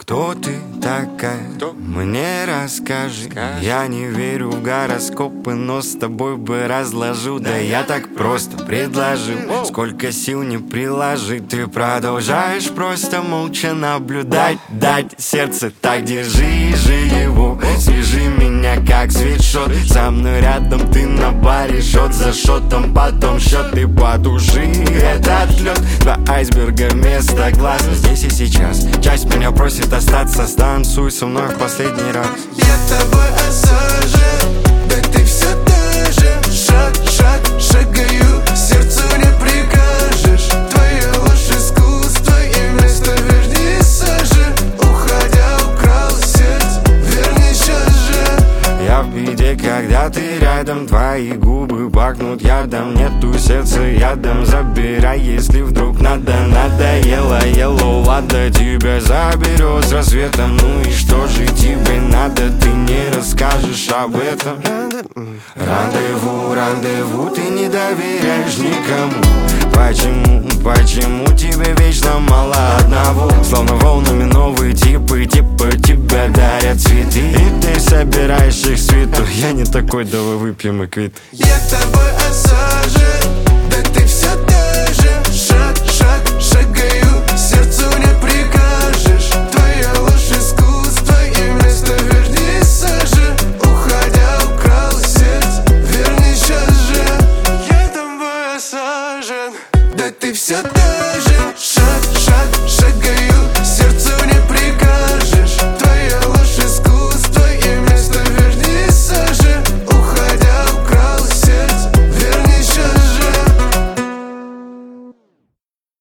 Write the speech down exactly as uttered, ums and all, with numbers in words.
Кто ты такая? Кто? Мне расскажи. Скажи. Я не верю в гороскопы, но с тобой бы разложу. Да, да я так просто предложил. Воу. Сколько сил не приложи. Ты продолжаешь просто молча наблюдать. Воу. Дать сердце так держи же его. Свяжи меня как свитшот. Со мной рядом ты на баре. Шот за шотом, потом счет. Ты потуши этот лед. Два айсберга вместо глаз. Здесь и сейчас. Часть меня просит остаться. Станцуй со мной в последний раз. Я тобой осажен, да ты все та же. Шаг, шаг, шагаю, сердцу не прикажешь. Твоя ложь искусство, и вместо верни сажи. Уходя украл сердце, верни сейчас же. Я в беде, когда ты рядом. Твои губы пахнут ядом. Нету сердца ядом. Забирай, если вдруг надо. Надоело, ело, ладно, тебя заберет с рассветом. Ну и что же тебе надо? Ты не расскажешь об этом. Рандеву, рандеву, ты не доверяешь никому. Почему, почему тебе вечно мало одного? Словно волнами новые типы, типа тебя дарят цветы. И ты собираешь их в цвету. Я не такой, давай выпьем и квит. Я тобой осажен.